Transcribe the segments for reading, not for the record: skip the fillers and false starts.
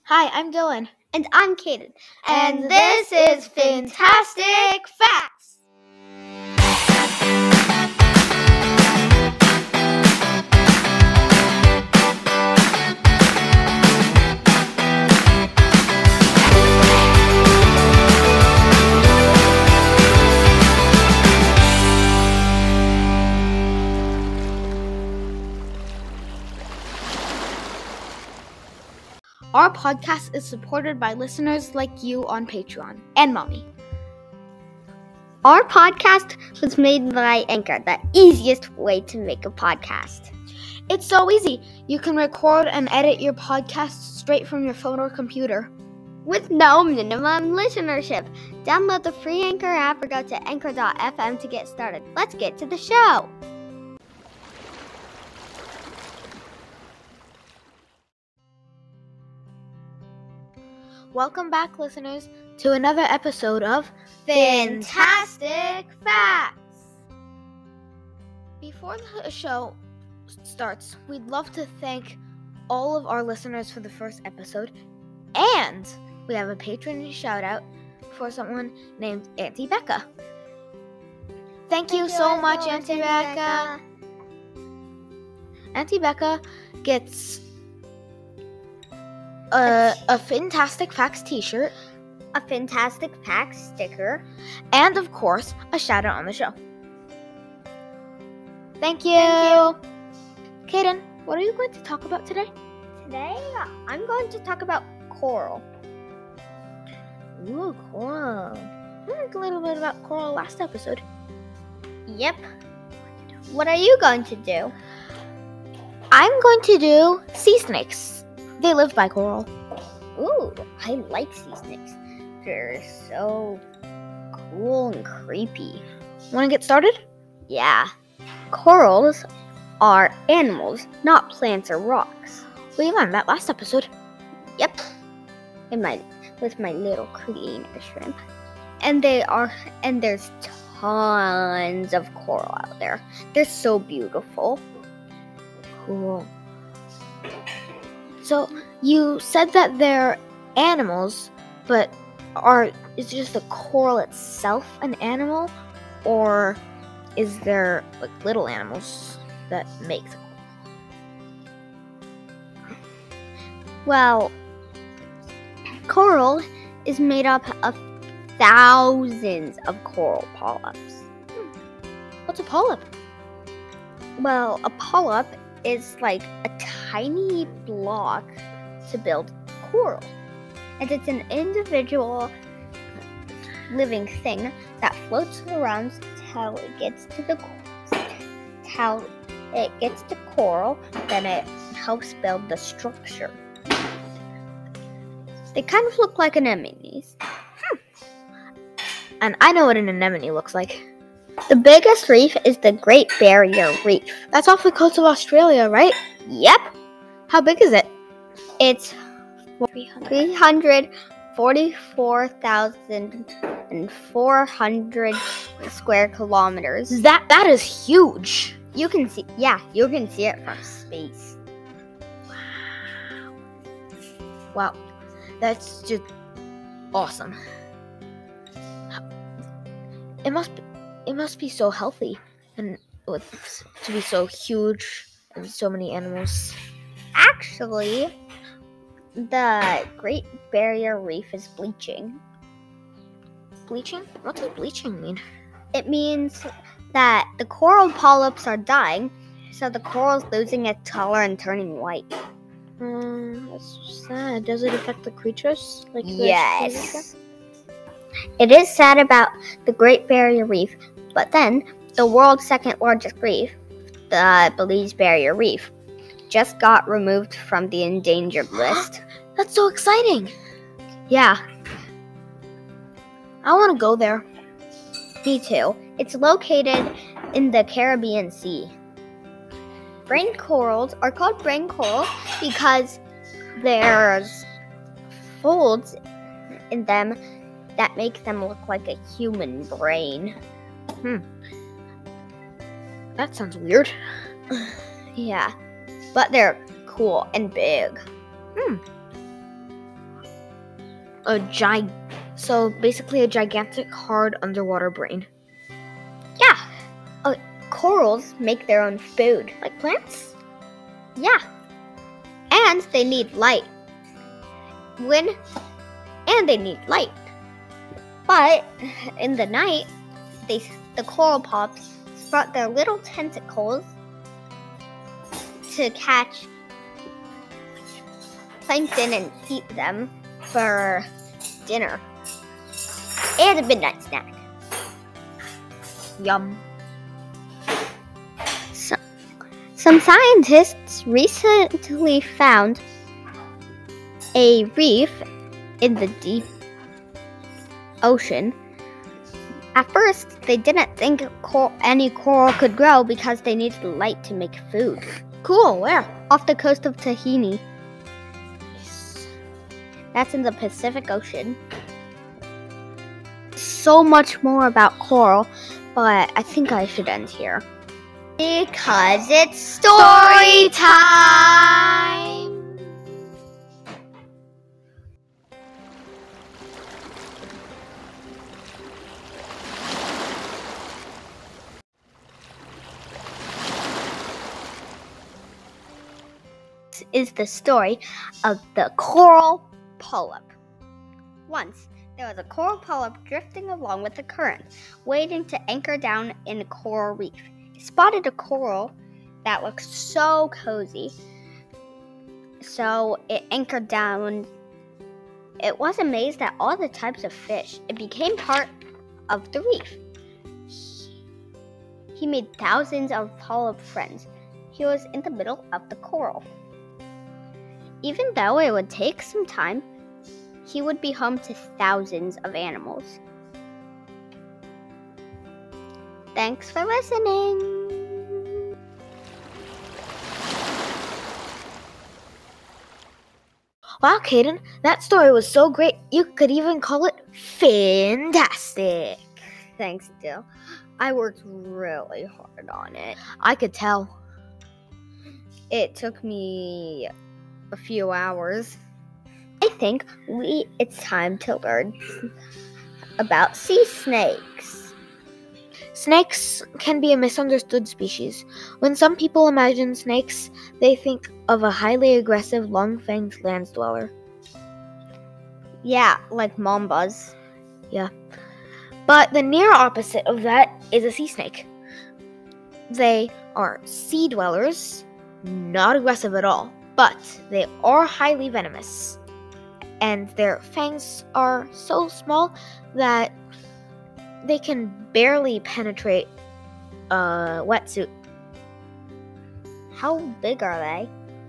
Hi, I'm Dylan. And I'm Kaden. And this is Fantastic Facts. Our podcast is supported by listeners like you on Patreon and Mommy. Our podcast was made by Anchor, the easiest way to make a podcast. It's so easy. You can record and edit your podcast straight from your phone or computer. With no minimum listenership. Download the free Anchor app or go to anchor.fm to get started. Let's get to the show. Welcome back, listeners, to another episode of Fantastic Facts. Before the show starts, we'd love to thank all of our listeners for the first episode, and we have a patron shout out for someone named Auntie Becca. Thank you so much, Auntie Becca. Auntie Becca gets a Fantastic Facts t-shirt, a Fantastic Facts sticker, and of course, a shout out on the show. Thank you. Kaden, what are you going to talk about today? Today, I'm going to talk about coral. Ooh, coral. We learned a little bit about coral last episode. Yep. What are you going to do? I'm going to do sea snakes. They live by coral. Ooh, I like sea snakes. They're so cool and creepy. Want to get started? Yeah. Corals are animals, not plants or rocks. We learned that last episode. Yep. With my little creator shrimp. And there's tons of coral out there. They're so beautiful. Cool. So, you said that they're animals, but is just the coral itself an animal? Or is there like little animals that make the coral? Well, coral is made up of thousands of coral polyps. What's a polyp? Well, a polyp is like a tiny block to build coral. And it's an individual living thing that floats around till it gets to coral, then it helps build the structure. They kind of look like anemones. And I know what an anemone looks like. The biggest reef is the Great Barrier Reef. That's off the coast of Australia, right? Yep. How big is it? It's 344,400 square kilometers. That is huge. You can see it from space. Wow. That's just awesome. It must be so healthy and to be so huge and so many animals. Actually, the Great Barrier Reef is bleaching. Bleaching? What does bleaching mean? It means that the coral polyps are dying, so the coral's losing its color and turning white. That's sad. Does it affect the creatures? Yes. It is sad about the Great Barrier Reef, but then the world's second largest reef, the Belize Barrier Reef, just got removed from the endangered list. That's so exciting. Yeah. I want to go there. Me too. It's located in the Caribbean Sea. Brain corals are called brain corals because there's folds in them that make them look like a human brain. That sounds weird. Yeah, but they're cool and big. So basically a gigantic hard underwater brain. Yeah. Corals make their own food. Like plants? Yeah. And they need light. And they need light. But in the night, the coral pops sprout their little tentacles to catch plankton and eat them for dinner. And a midnight snack. Yum. Some scientists recently found a reef in the deep ocean. At first, they didn't think any coral could grow because they needed light to make food. Cool, where? Off the coast of Tahiti. That's in the Pacific Ocean. So much more about coral, but I think I should end here. Because it's story time! This is the story of the coral polyp. Once, there was a coral polyp drifting along with the current, waiting to anchor down in a coral reef. It spotted a coral that looked so cozy, so it anchored down. It was amazed at all the types of fish. It became part of the reef. He made thousands of polyp friends. He was in the middle of the coral. Even though it would take some time, he would be home to thousands of animals. Thanks for listening. Wow, Kaden, that story was so great. You could even call it fantastic. Thanks, Dill. I worked really hard on it. I could tell. It took me a few hours. I think it's time to learn about sea snakes. Snakes can be a misunderstood species. When some people imagine snakes, they think of a highly aggressive, long-fanged land dweller. Yeah, like mambas. Yeah. But the near opposite of that is a sea snake. They are sea dwellers, not aggressive at all, but they are highly venomous. And their fangs are so small that they can barely penetrate a wetsuit. How big are they?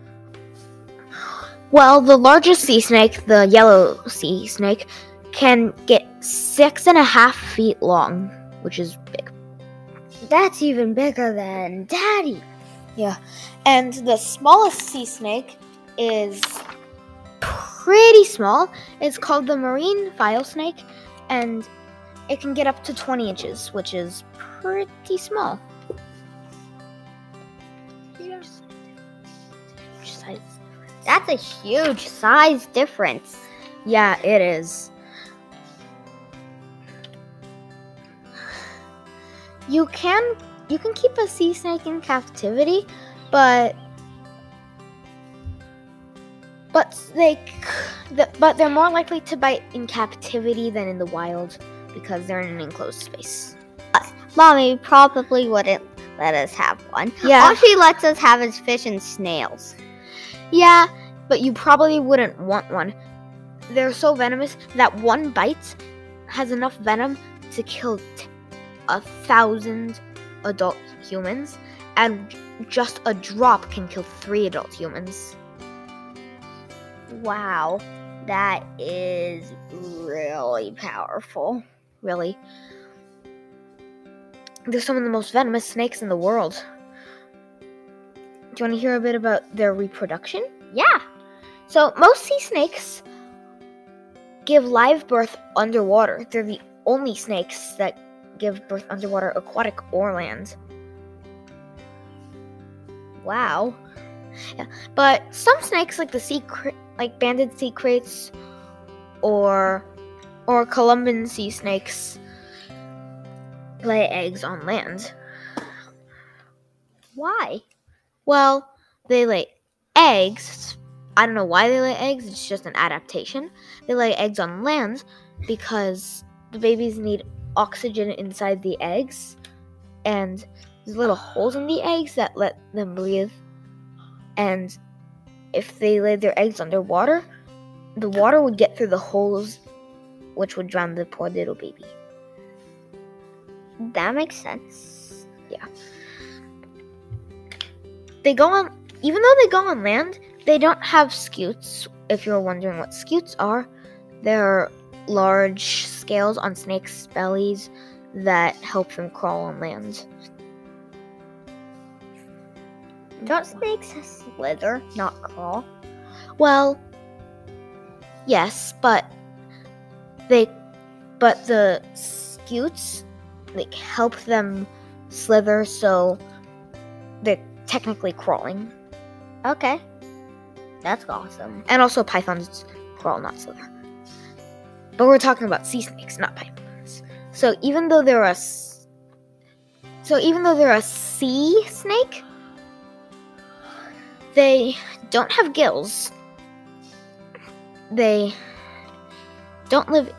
Well, the largest sea snake, the yellow sea snake, can get 6.5 feet long, which is big. That's even bigger than Daddy. Yeah. And the smallest sea snake is pretty small. It's called the marine file snake, and it can get up to 20 inches, which is pretty small. That's a huge size difference. Yeah, it is. You can keep a sea snake in captivity, but they're more likely to bite in captivity than in the wild because they're in an enclosed space. Mommy probably wouldn't let us have one. Yeah. All she lets us have is fish and snails. Yeah, but you probably wouldn't want one. They're so venomous that one bite has enough venom to kill 1,000 adult humans, and just a drop can kill 3 adult humans. Wow, that is really powerful. Really. They're some of the most venomous snakes in the world. Do you want to hear a bit about their reproduction? Yeah. So, most sea snakes give live birth underwater. They're the only snakes that give birth underwater, aquatic or land. Wow. Yeah. But some snakes, like banded sea kraits or Columban sea snakes lay eggs on land. Why? Well, they lay eggs. I don't know why they lay eggs. It's just an adaptation. They lay eggs on land because the babies need oxygen inside the eggs, and there's little holes in the eggs that let them breathe. And if they laid their eggs underwater, the water would get through the holes, which would drown the poor little baby. That makes sense. Yeah. Even though they go on land, they don't have scutes. If you're wondering what scutes are, they're large scales on snakes' bellies that help them crawl on land. Don't snakes slither, not crawl? Well, yes, but the scutes help them slither, so they're technically crawling. Okay. That's awesome. And also pythons crawl, not slither. But we're talking about sea snakes, not pythons. So even though they're a sea snake, they don't have gills. They don't live.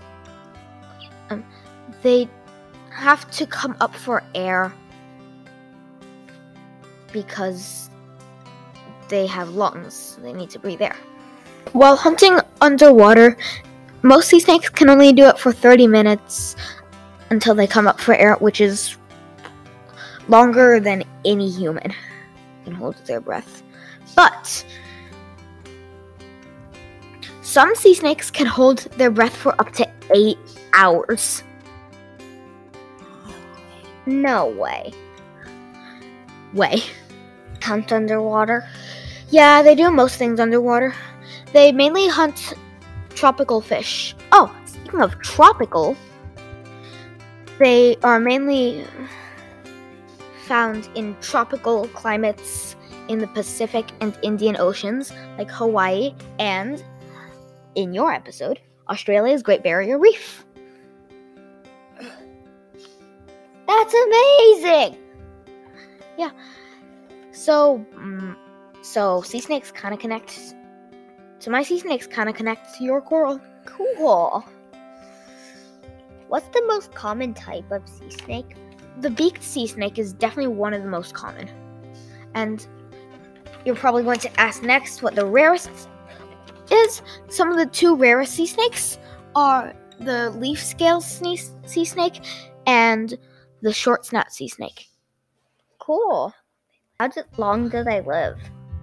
They have to come up for air because they have lungs. They need to breathe air. While hunting underwater, most sea snakes can only do it for 30 minutes until they come up for air, which is longer than any human can hold their breath. But some sea snakes can hold their breath for up to 8 hours. No way. Hunt underwater? Yeah, they do most things underwater. They mainly hunt tropical fish. Oh, speaking of tropical, they are mainly found in tropical climates in the Pacific and Indian Oceans, like Hawaii and, in your episode, Australia's Great Barrier Reef. That's amazing! Yeah. So sea snakes kind of connect. So my sea snakes kind of connect to your coral. Cool. What's the most common type of sea snake? The beaked sea snake is definitely one of the most common. And you're probably going to ask next what the rarest is. Some of the 2 rarest sea snakes are the leaf scale sea snake and the short snout sea snake. Cool. How long do they live?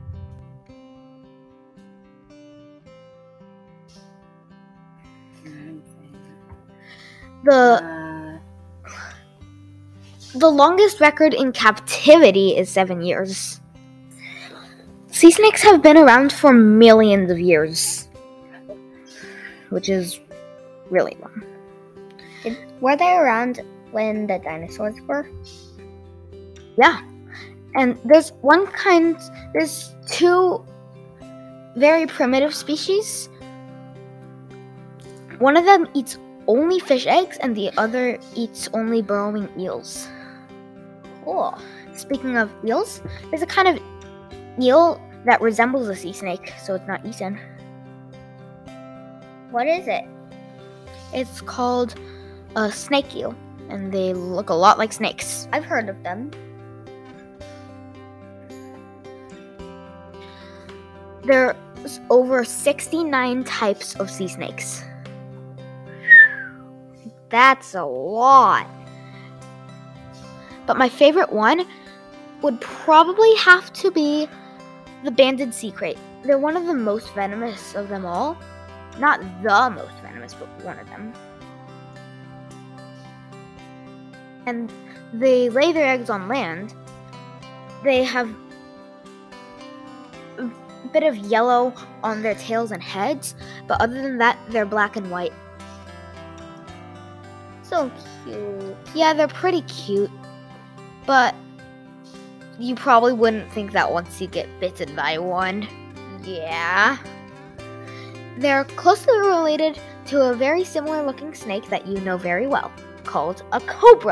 The longest record in captivity is 7 years. Sea snakes have been around for millions of years, which is really long. Were they around when the dinosaurs were? Yeah. And there's 2 very primitive species. One of them eats only fish eggs, and the other eats only burrowing eels. Cool. Speaking of eels, there's a kind of eel that resembles a sea snake, so it's not eaten. What is it? It's called a snake eel, and they look a lot like snakes. I've heard of them. There's over 69 types of sea snakes. That's a lot. But my favorite one would probably have to be the banded sea crate. They're one of the most venomous of them all. Not the most venomous, but one of them. And they lay their eggs on land. They have a bit of yellow on their tails and heads, but other than that, they're black and white. So cute. Yeah, they're pretty cute, but you probably wouldn't think that once you get bitten by one. Yeah. They're closely related to a very similar looking snake that you know very well, called a cobra.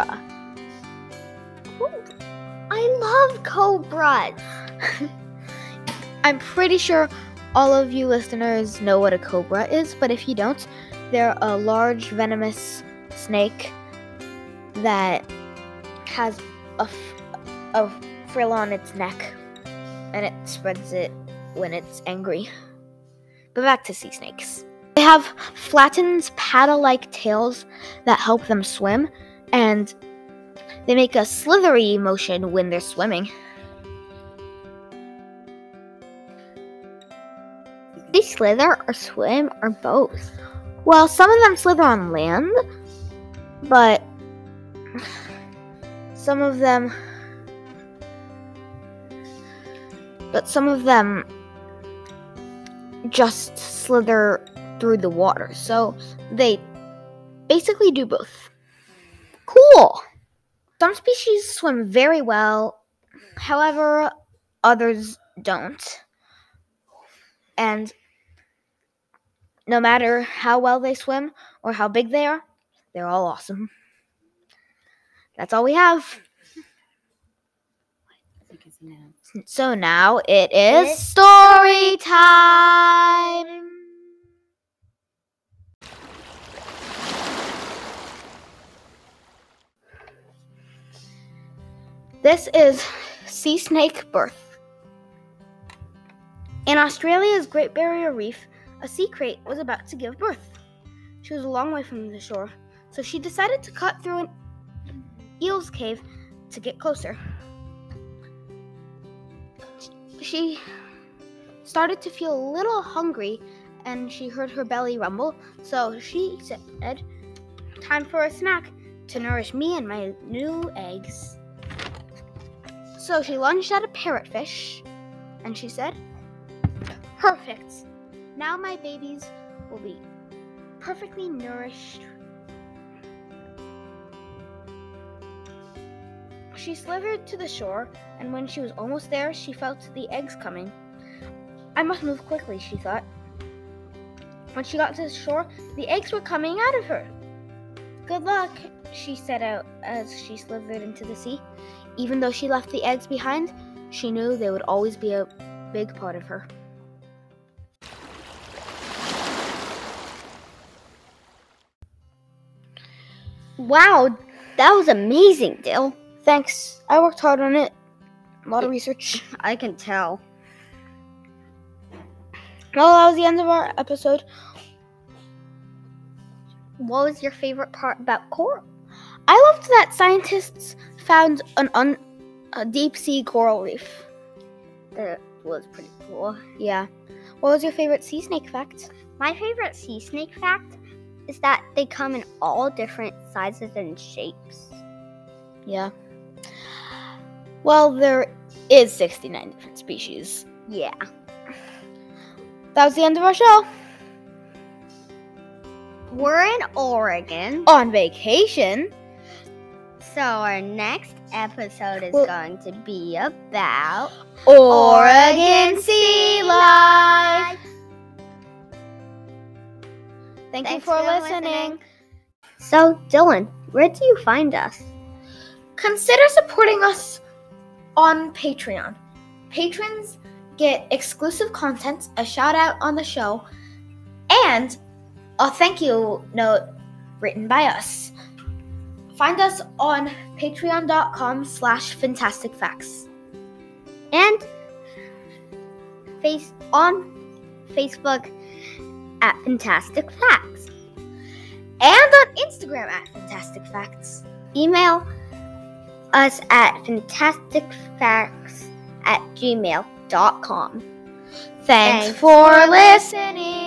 I love cobras. I'm pretty sure all of you listeners know what a cobra is, but if you don't, they're a large venomous snake that has a frill on its neck, and it spreads it when it's angry. But back to sea snakes. They have flattened paddle-like tails that help them swim, and they make a slithery motion when they're swimming. They slither or swim or both? Well, some of them slither on land, but some of them just slither through the water. So they basically do both. Cool. Some species swim very well, however, others don't. And no matter how well they swim or how big they are, they're all awesome. That's all we have. So now it is story time. This is sea snake birth. In Australia's Great Barrier Reef, a sea crate was about to give birth. She was a long way from the shore, so she decided to cut through an eel's cave to get closer. She started to feel a little hungry, and she heard her belly rumble, so she said, "Time for a snack to nourish me and my new eggs." So she lunged at a parrotfish, and she said, "Perfect. Now my babies will be perfectly nourished." She slithered to the shore, and when she was almost there, she felt the eggs coming. "I must move quickly," she thought. When she got to the shore, the eggs were coming out of her. "Good luck," she said out as she slithered into the sea. Even though she left the eggs behind, she knew they would always be a big part of her. Wow, that was amazing, Dill. Thanks. I worked hard on it. A lot of research. I can tell. Well, that was the end of our episode. What was your favorite part about coral? I loved that scientists found a deep-sea coral reef. That was pretty cool. Yeah. What was your favorite sea snake fact? My favorite sea snake fact is that they come in all different sizes and shapes. Yeah. Well, there is 69 different species. Yeah. That was the end of our show. We're in Oregon On vacation. So our next episode is going to be about Oregon Sea Life. Thank you for listening. So, Dylan, where do you find us? Consider supporting us on Patreon. Patrons get exclusive content, a shout out on the show, and a thank you note written by us. Find us on patreon.com/fantasticfacts. And on Facebook at Fantastic Facts. And on Instagram at Fantastic Facts. Email us at fantasticfacts@gmail.com. Thanks for listening.